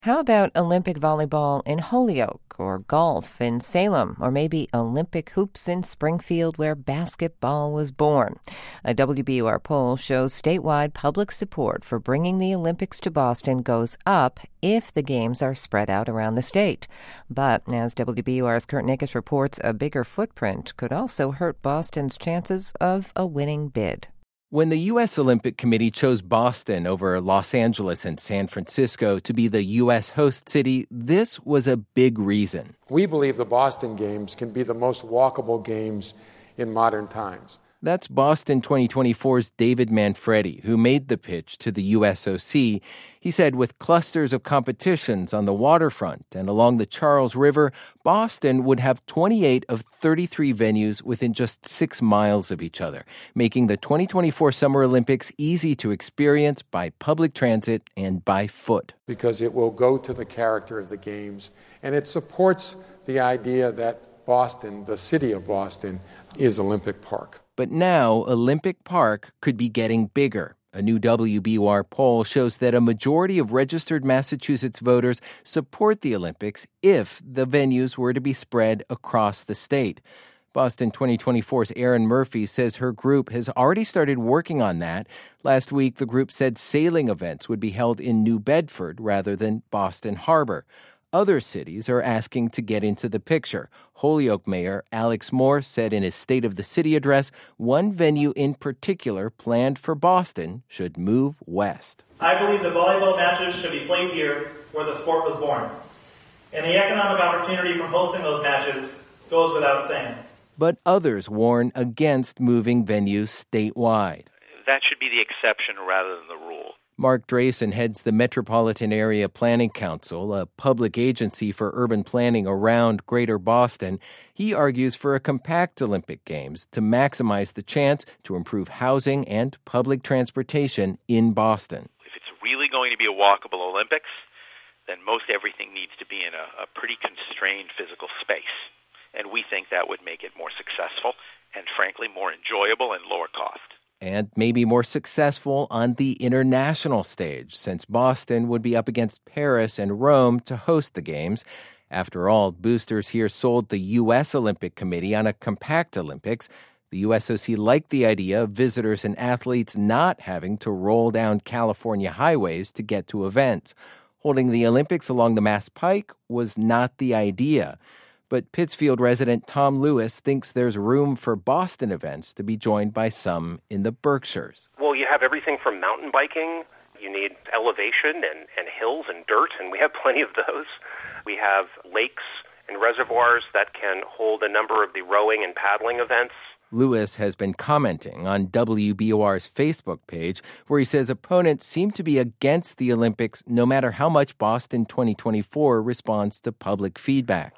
How about Olympic volleyball in Holyoke, or golf in Salem, or maybe Olympic hoops in Springfield, where basketball was born? A WBUR poll shows statewide public support for bringing the Olympics to Boston goes up if the games are spread out around the state. But, as WBUR's Kurt Nickish reports, a bigger footprint could also hurt Boston's chances of a winning bid. When the U.S. Olympic Committee chose Boston over Los Angeles and San Francisco to be the U.S. host city, this was a big reason. We believe the Boston Games can be the most walkable games in modern times. That's Boston 2024's David Manfredi, who made the pitch to the USOC. He said with clusters of competitions on the waterfront and along the Charles River, Boston would have 28 of 33 venues within just 6 miles of each other, making the 2024 Summer Olympics easy to experience by public transit and by foot. Because it will go to the character of the games, and it supports the idea that Boston, the city of Boston, is Olympic Park. But now, Olympic Park could be getting bigger. A new WBUR poll shows that a majority of registered Massachusetts voters support the Olympics if the venues were to be spread across the state. Boston 2024's Erin Murphy says her group has already started working on that. Last week, the group said sailing events would be held in New Bedford rather than Boston Harbor. Other cities are asking to get into the picture. Holyoke Mayor Alex Moore said in his State of the City address, one venue in particular planned for Boston should move west. I believe the volleyball matches should be played here where the sport was born. And the economic opportunity from hosting those matches goes without saying. But others warn against moving venues statewide. That should be the exception rather than the rule. Mark Drayson heads the Metropolitan Area Planning Council, a public agency for urban planning around Greater Boston. He argues for a compact Olympic Games to maximize the chance to improve housing and public transportation in Boston. If it's really going to be a walkable Olympics, then most everything needs to be in a pretty constrained physical space. And we think that would make it more successful and, frankly, more enjoyable and lower cost. And maybe more successful on the international stage, since Boston would be up against Paris and Rome to host the Games. After all, boosters here sold the U.S. Olympic Committee on a compact Olympics. The USOC liked the idea of visitors and athletes not having to roll down California highways to get to events. Holding the Olympics along the Mass Pike was not the idea. But Pittsfield resident Tom Lewis thinks there's room for Boston events to be joined by some in the Berkshires. Well, you have everything from mountain biking. You need elevation and hills and dirt, and we have plenty of those. We have lakes and reservoirs that can hold a number of the rowing and paddling events. Lewis has been commenting on WBUR's Facebook page, where he says opponents seem to be against the Olympics no matter how much Boston 2024 responds to public feedback.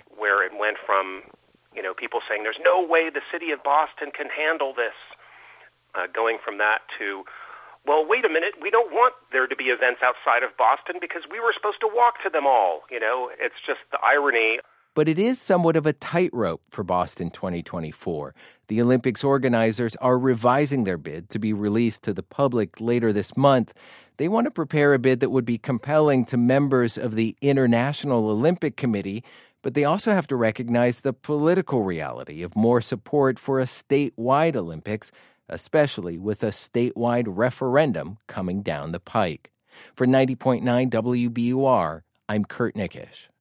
People saying there's no way the city of Boston can handle this, going from that to, well, wait a minute, we don't want there to be events outside of Boston because we were supposed to walk to them all. It's just the irony. But it is somewhat of a tightrope for Boston 2024. The Olympics organizers are revising their bid to be released to the public later this month. They want to prepare a bid that would be compelling to members of the International Olympic Committee, but they also have to recognize the political reality of more support for a statewide Olympics, especially with a statewide referendum coming down the pike. For 90.9 WBUR, I'm Kurt Nickish.